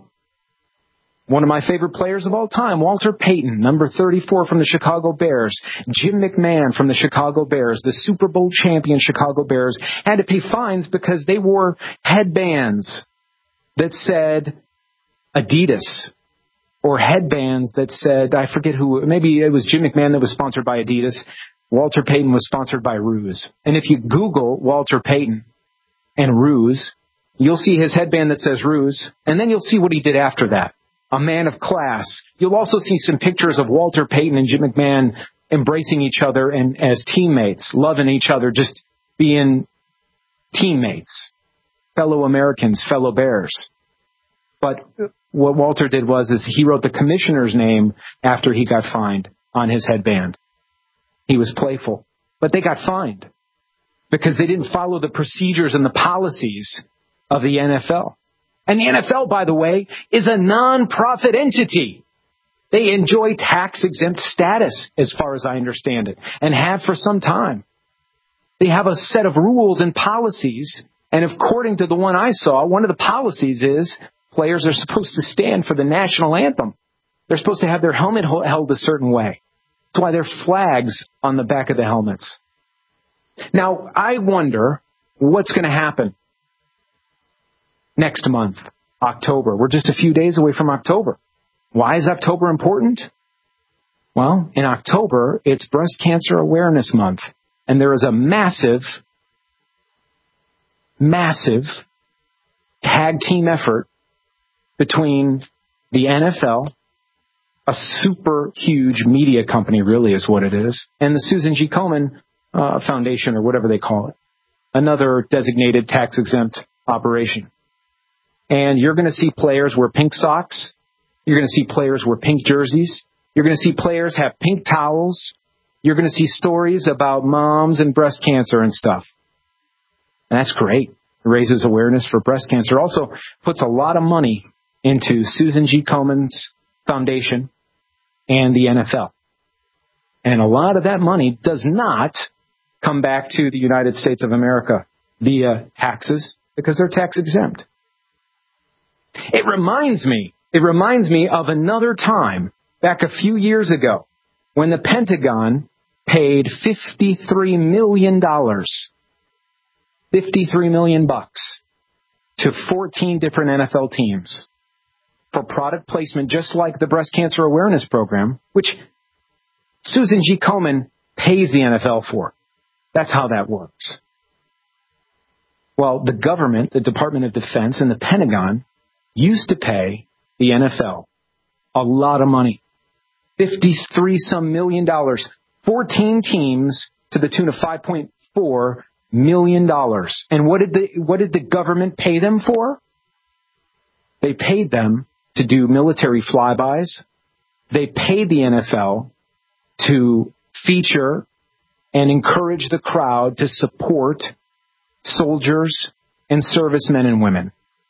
one of my favorite players of all time, Walter Payton, number 34 from the Chicago Bears, Jim McMahon from the Chicago Bears, the Super Bowl champion Chicago Bears, had to pay fines because they wore headbands that said Adidas, or headbands that said, I forget who, maybe it was Jim McMahon that was sponsored by Adidas. Walter Payton was sponsored by Ruse. And if you Google Walter Payton and Ruse, you'll see his headband that says Ruse, and then you'll see what he did after that. A man of class. You'll also see some pictures of Walter Payton and Jim McMahon embracing each other and as teammates, loving each other, just being teammates, fellow Americans, fellow Bears. But what Walter did is he wrote the commissioner's name after he got fined on his headband. He was playful. But they got fined because they didn't follow the procedures and the policies of the NFL. And the NFL, by the way, is a non-profit entity. They enjoy tax-exempt status, as far as I understand it, and have for some time. They have a set of rules and policies. And according to the one I saw, one of the policies is players are supposed to stand for the national anthem. They're supposed to have their helmet held a certain way. That's why there are flags on the back of the helmets. Now, I wonder what's going to happen next month, October. We're just a few days away from October. Why is October important? Well, in October, it's Breast Cancer Awareness Month. And there is a massive tag team effort between the NFL, a super huge media company really is what it is, and the Susan G. Komen Foundation, or whatever they call it, another designated tax-exempt operation. And you're going to see players wear pink socks. You're going to see players wear pink jerseys. You're going to see players have pink towels. You're going to see stories about moms and breast cancer and stuff. And that's great. It raises awareness for breast cancer. Also puts a lot of money into Susan G. Komen's foundation and the NFL. And a lot of that money does not come back to the United States of America via taxes because they're tax exempt. It reminds me of another time back a few years ago when the Pentagon paid $53 million to 14 different NFL teams for product placement, just like the breast cancer awareness program, which Susan G. Komen pays the NFL for. That's how that works. Well, the government, the Department of Defense, and the Pentagon used to pay the NFL a lot of money, $53-some million, 14 teams to the tune of $5.4 million. And what did the government pay them for? They paid them to do military flybys. They paid the NFL to feature and encourage the crowd to support soldiers and servicemen and women.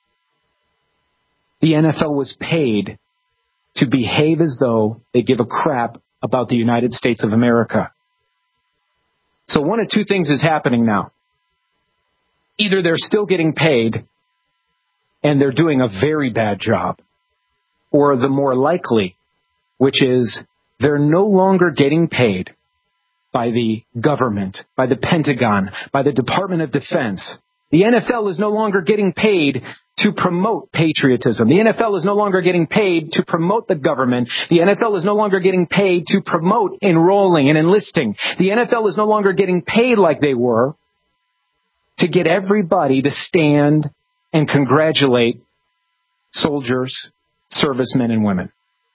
The NFL was paid to behave as though they give a crap about the United States of America. So one of two things is happening now. Either they're still getting paid and they're doing a very bad job, or the more likely, which is they're no longer getting paid by the government, by the Pentagon, by the Department of Defense. The NFL is no longer getting paid to promote patriotism. The NFL is no longer getting paid to promote the government. The NFL is no longer getting paid to promote enrolling and enlisting. The NFL is no longer getting paid like they were to get everybody to stand and congratulate soldiers, servicemen, and women.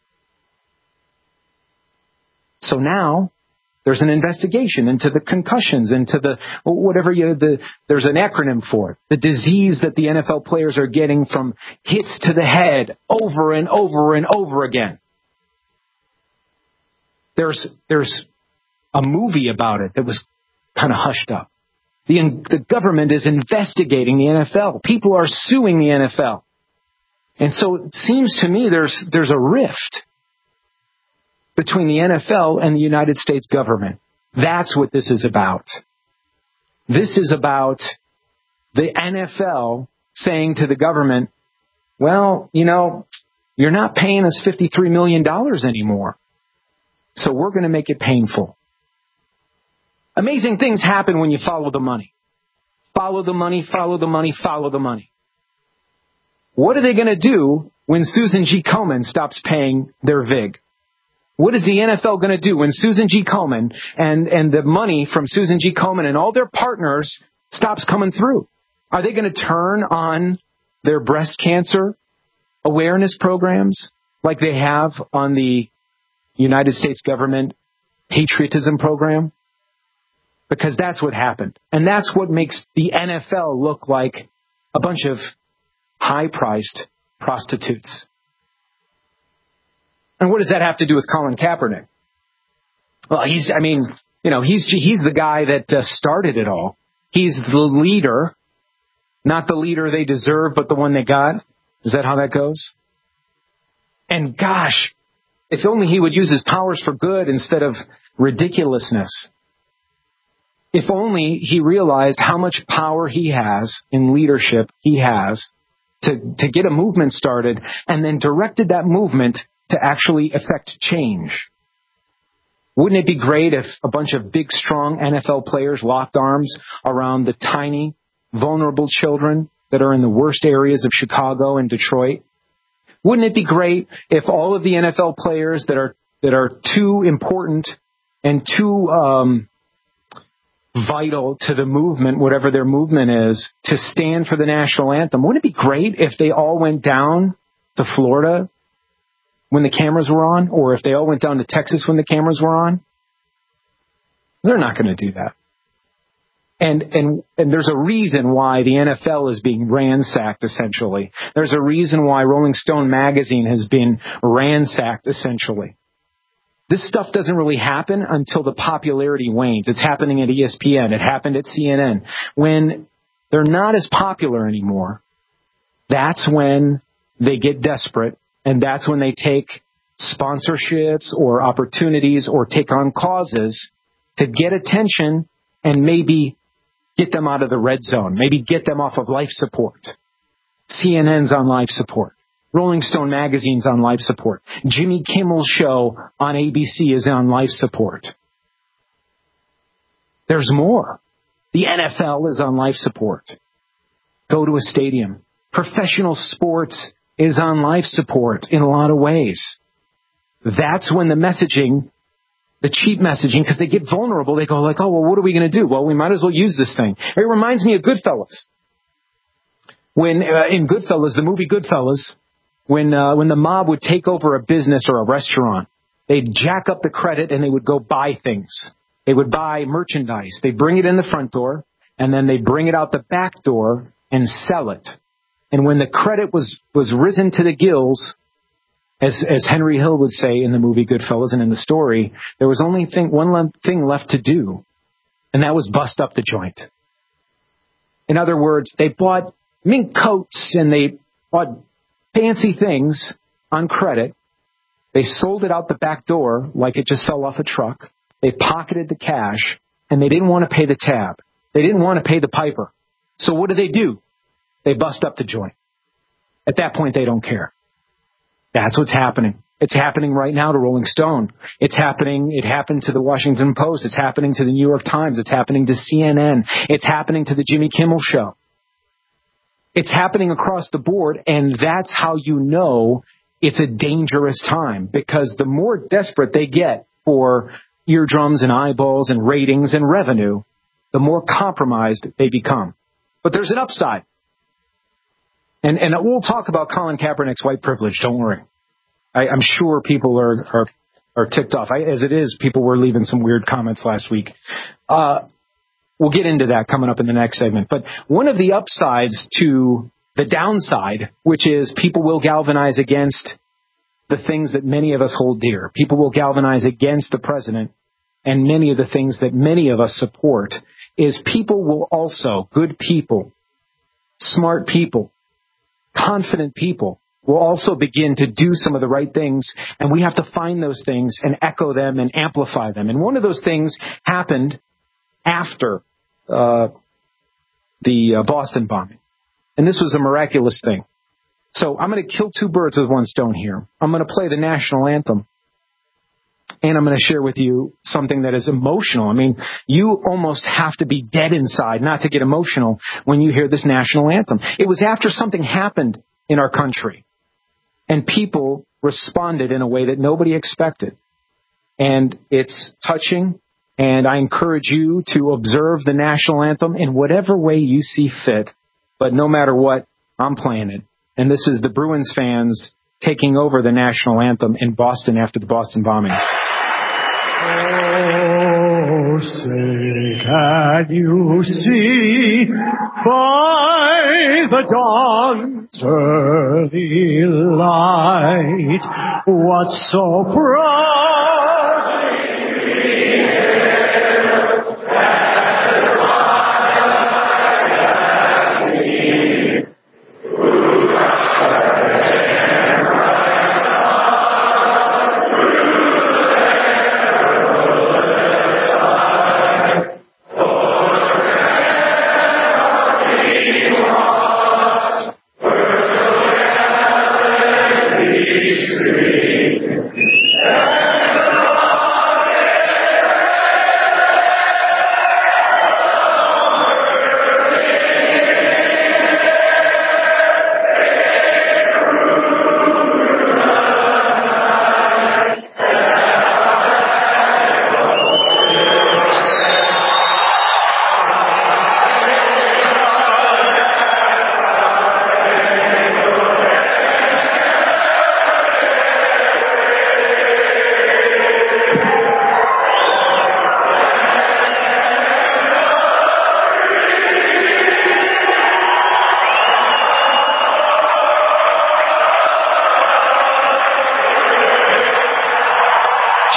So now there's an investigation into the concussions, into the there's an acronym for it, the disease that the NFL players are getting from hits to the head over and over and over again. There's a movie about it that was kind of hushed up. The government is investigating the NFL. People are suing the NFL. And so it seems to me there's a rift between the NFL and the United States government. That's what this is about. This is about the NFL saying to the government, well, you're not paying us $53 million anymore, so we're going to make it painful. Amazing things happen when you follow the money. Follow the money, follow the money, follow the money. What are they going to do when Susan G. Komen stops paying their VIG? What is the NFL going to do when Susan G. Komen and the money from Susan G. Komen and all their partners stops coming through? Are they going to turn on their breast cancer awareness programs like they have on the United States government patriotism program? Because that's what happened. And that's what makes the NFL look like a bunch of high-priced prostitutes. And what does that have to do with Colin Kaepernick? Well, he's the guy that started it all. He's the leader, not the leader they deserve, but the one they got. Is that how that goes? And gosh, if only he would use his powers for good instead of ridiculousness. If only he realized how much power he has in leadership he has to get a movement started and then directed that movement to actually affect change. Wouldn't it be great if a bunch of big, strong NFL players locked arms around the tiny, vulnerable children that are in the worst areas of Chicago and Detroit? Wouldn't it be great if all of the NFL players that are too important and too vital to the movement, whatever their movement is, to stand for the national anthem? Wouldn't it be great if they all went down to Florida when the cameras were on, or if they all went down to Texas when the cameras were on? They're not going to do that. And there's a reason why the NFL is being ransacked, essentially. There's a reason why Rolling Stone magazine has been ransacked, essentially. This stuff doesn't really happen until the popularity wanes. It's happening at ESPN. It happened at CNN. When they're not as popular anymore, that's when they get desperate, and that's when they take sponsorships or opportunities or take on causes to get attention and maybe get them out of the red zone, maybe get them off of life support. CNN's on life support. Rolling Stone magazine's on life support. Jimmy Kimmel's show on ABC is on life support. There's more. The NFL is on life support. Go to a stadium. Professional sports is on life support in a lot of ways. That's when the messaging, the cheap messaging, because they get vulnerable, they go like, oh, well, what are we going to do? Well, we might as well use this thing. It reminds me of Goodfellas. When in Goodfellas, the movie Goodfellas, when the mob would take over a business or a restaurant, they'd jack up the credit and they would go buy things. They would buy merchandise. They'd bring it in the front door, and then they'd bring it out the back door and sell it. And when the credit was risen to the gills, as Henry Hill would say in the movie Goodfellas and in the story, there was only one thing left to do, and that was bust up the joint. In other words, they bought mink coats and they bought fancy things on credit. They sold it out the back door like it just fell off a truck. They pocketed the cash, and they didn't want to pay the tab. They didn't want to pay the piper. So what do? They bust up the joint. At that point, they don't care. That's what's happening. It's happening right now to Rolling Stone. It happened to the Washington Post. It's happening to the New York Times. It's happening to CNN. It's happening to the Jimmy Kimmel Show. It's happening across the board, and that's how you know it's a dangerous time, because the more desperate they get for eardrums and eyeballs and ratings and revenue, the more compromised they become. But there's an upside. And we'll talk about Colin Kaepernick's white privilege, don't worry. I'm sure people are ticked off. As it is, people were leaving some weird comments last week. We'll get into that coming up in the next segment. But one of the upsides to the downside, which is people will galvanize against the things that many of us hold dear. People will galvanize against the president and many of the things that many of us support, is people will also, good people, smart people, confident people, will also begin to do some of the right things, and we have to find those things and echo them and amplify them. And one of those things happened after the Boston bombing. And this was a miraculous thing. So I'm going to kill two birds with one stone here. I'm going to play the national anthem, and I'm going to share with you something that is emotional. I mean, you almost have to be dead inside not to get emotional when you hear this national anthem. It was after something happened in our country, and people responded in a way that nobody expected. And it's touching, and I encourage you to observe the national anthem in whatever way you see fit. But no matter what, I'm playing it. And this is the Bruins fans taking over the national anthem in Boston after the Boston bombings. Oh, say, can you see by the dawn's early light what so proudly we hailed as high as we who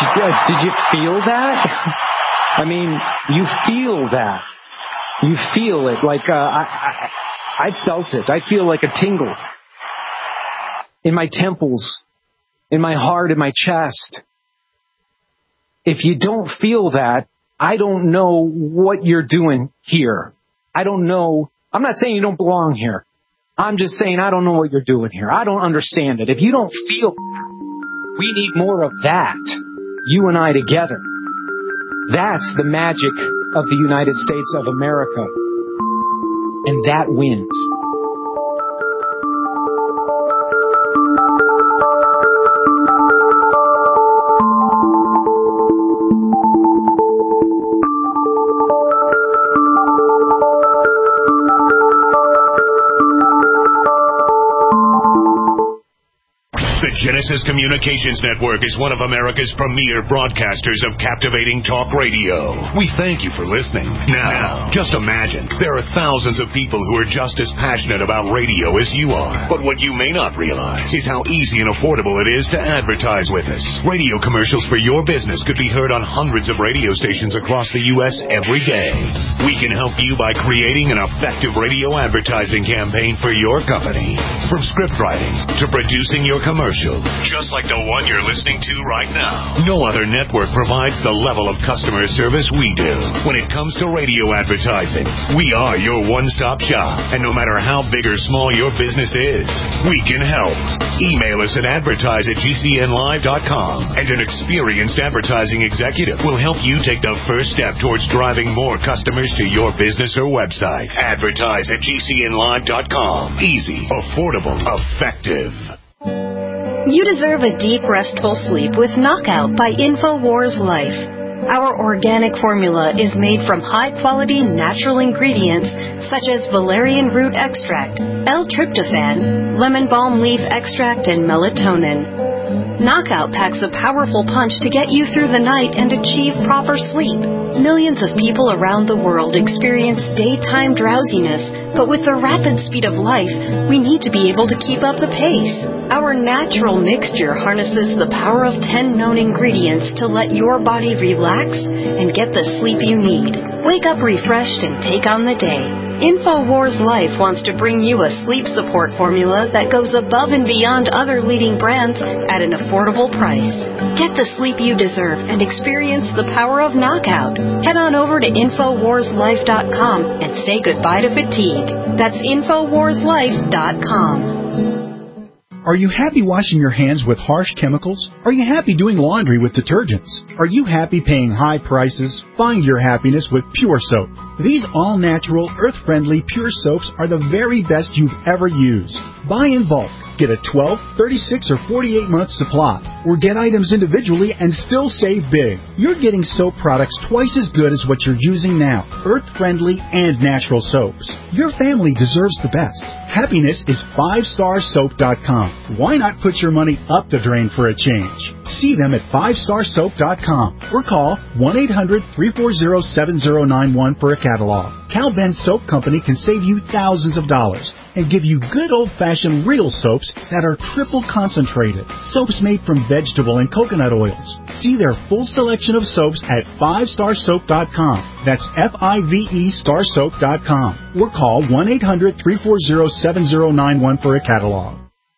Did you feel that? I mean, you feel that. You feel it. Like, I felt it. I feel like a tingle in my temples, in my heart, in my chest. If you don't feel that, I don't know what you're doing here. I don't know. I'm not saying you don't belong here. I'm just saying I don't know what you're doing here. I don't understand it. If you don't feel, we need more of that. You and I together. That's the magic of the United States of America. And that wins. The Genesis Communications Network is one of America's premier broadcasters of captivating talk radio. We thank you for listening. Now, just imagine, there are thousands of people who are just as passionate about radio as you are. But what you may not realize is how easy and affordable it is to advertise with us. Radio commercials for your business could be heard on hundreds of radio stations across the U.S. every day. We can help you by creating an effective radio advertising campaign for your company. From script writing to producing your commercial, just like the one you're listening to right now. No other network provides the level of customer service we do. When it comes to radio advertising, we are your one-stop shop. And no matter how big or small your business is, we can help. Email us at advertise@gcnlive.com, and an experienced advertising executive will help you take the first step towards driving more customers to your business or website. Advertise@gcnlive.com. Easy, affordable, effective. You deserve a deep, restful sleep with Knockout by InfoWars Life. Our organic formula is made from high-quality natural ingredients such as valerian root extract, L-tryptophan, lemon balm leaf extract, and melatonin. Knockout packs a powerful punch to get you through the night and achieve proper sleep. Millions of people around the world experience daytime drowsiness, but with the rapid speed of life, we need to be able to keep up the pace. Our natural mixture harnesses the power of 10 known ingredients to let your body relax and get the sleep you need. Wake up refreshed and take on the day. InfoWars Life wants to bring you a sleep support formula that goes above and beyond other leading brands at an affordable price. Get the sleep you deserve and experience the power of Knockout. Head on over to InfoWarsLife.com and say goodbye to fatigue. That's InfoWarsLife.com. Are you happy washing your hands with harsh chemicals? Are you happy doing laundry with detergents? Are you happy paying high prices? Find your happiness with Pure Soap. These all-natural, earth-friendly Pure Soaps are the very best you've ever used. Buy in bulk. Get a 12, 36, or 48-month supply, or get items individually and still save big. You're getting soap products twice as good as what you're using now, earth-friendly and natural soaps. Your family deserves the best. Happiness is 5starsoap.com. Why not put your money up the drain for a change? See them at 5starsoap.com or call 1-800-340-7091 for a catalog. Cal Ben Soap Company can save you thousands of dollars and give you good old-fashioned real soaps that are triple concentrated. Soaps made from vegetable and coconut oils. See their full selection of soaps at 5starsoap.com. That's F-I-V-E starsoap.com. Or call 1-800-340-7091 for a catalog.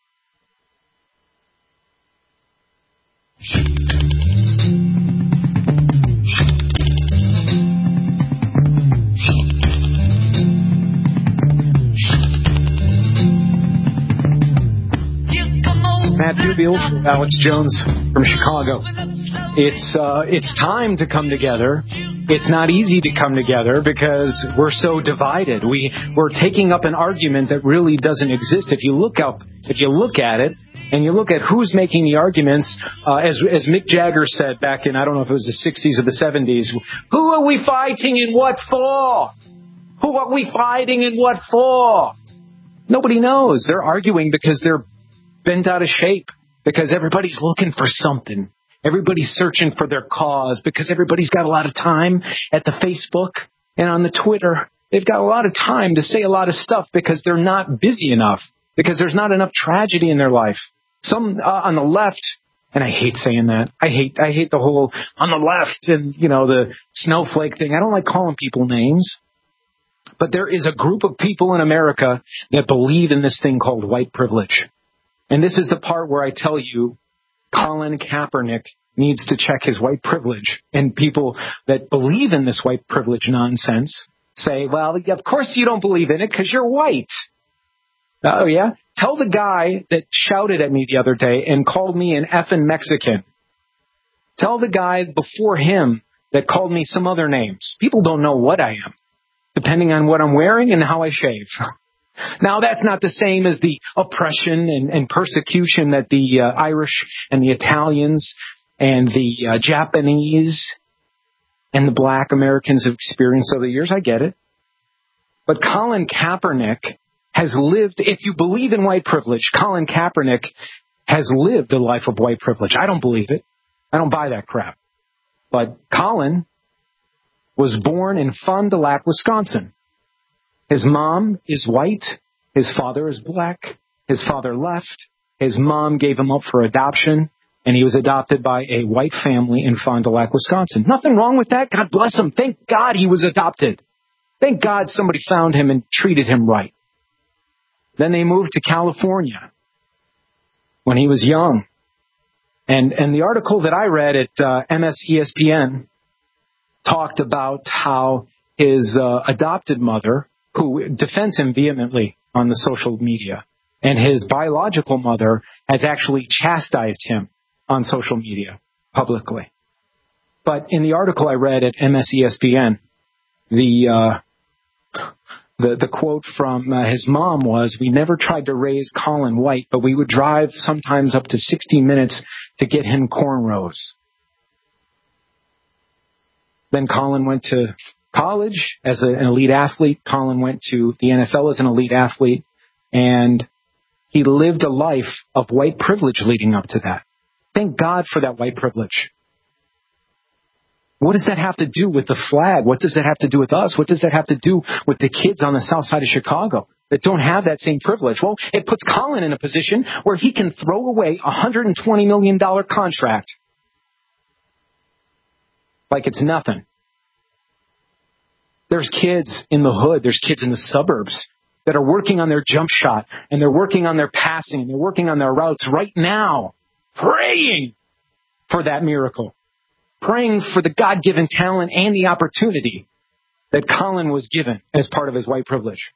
Matt Dubiel, Alex Jones from Chicago. It's time to come together. It's not easy to come together because we're so divided. We're taking up an argument that really doesn't exist. If you look at it and you look at who's making the arguments, as Mick Jagger said back in, I don't know if it was the 60s or the 70s, who are we fighting and what for? Who are we fighting and what for? Nobody knows. They're arguing because they're bent out of shape, because everybody's looking for something. Everybody's searching for their cause, because everybody's got a lot of time at the Facebook and on the Twitter. They've got a lot of time to say a lot of stuff because they're not busy enough, because there's not enough tragedy in their life. Some on the left And I hate saying that. I hate the whole on the left and, the snowflake thing. I don't like calling people names. But there is a group of people in America that believe in this thing called white privilege. And this is the part where I tell you Colin Kaepernick needs to check his white privilege. And people that believe in this white privilege nonsense say, well, of course you don't believe in it because you're white. Oh, yeah? Tell the guy that shouted at me the other day and called me an effing Mexican. Tell the guy before him that called me some other names. People don't know what I am, depending on what I'm wearing and how I shave. Now, that's not the same as the oppression and persecution that the Irish and the Italians and the Japanese and the black Americans have experienced over the years. I get it. But Colin Kaepernick has lived, if you believe in white privilege, Colin Kaepernick has lived a life of white privilege. I don't believe it. I don't buy that crap. But Colin was born in Fond du Lac, Wisconsin. His mom is white. His father is black. His father left. His mom gave him up for adoption, and he was adopted by a white family in Fond du Lac, Wisconsin. Nothing wrong with that. God bless him. Thank God he was adopted. Thank God somebody found him and treated him right. Then they moved to California when he was young. And the article that I read at MS-ESPN talked about how his adopted mother, who defends him vehemently on the social media, and his biological mother has actually chastised him on social media publicly. But in the article I read at MS-ESPN, the quote from his mom was, "We never tried to raise Colin white, but we would drive sometimes up to 60 minutes to get him cornrows." Then Colin went to college as an elite athlete. Colin went to the NFL as an elite athlete. And he lived a life of white privilege leading up to that. Thank God for that white privilege. What does that have to do with the flag? What does that have to do with us? What does that have to do with the kids on the south side of Chicago that don't have that same privilege? Well, it puts Colin in a position where he can throw away a $120 million contract like it's nothing. There's kids in the hood, there's kids in the suburbs that are working on their jump shot, and they're working on their passing, and they're working on their routes right now, praying for that miracle. Praying for the God-given talent and the opportunity that Colin was given as part of his white privilege.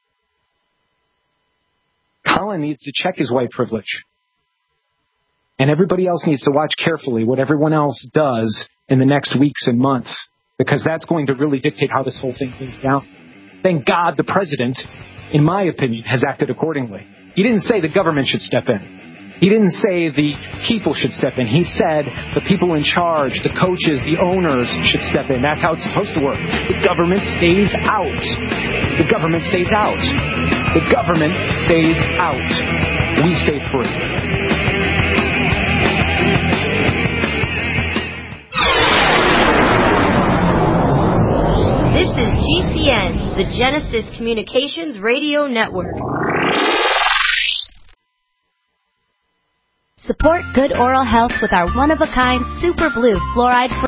Colin needs to check his white privilege. And everybody else needs to watch carefully what everyone else does in the next weeks and months, because that's going to really dictate how this whole thing goes down. Thank God the president, in my opinion, has acted accordingly. He didn't say the government should step in. He didn't say the people should step in. He said the people in charge, the coaches, the owners should step in. That's how it's supposed to work. The government stays out. The government stays out. The government stays out. We stay free. This is GCN, the Genesis Communications Radio Network. Support good oral health with our one-of-a-kind Super Blue fluoride-free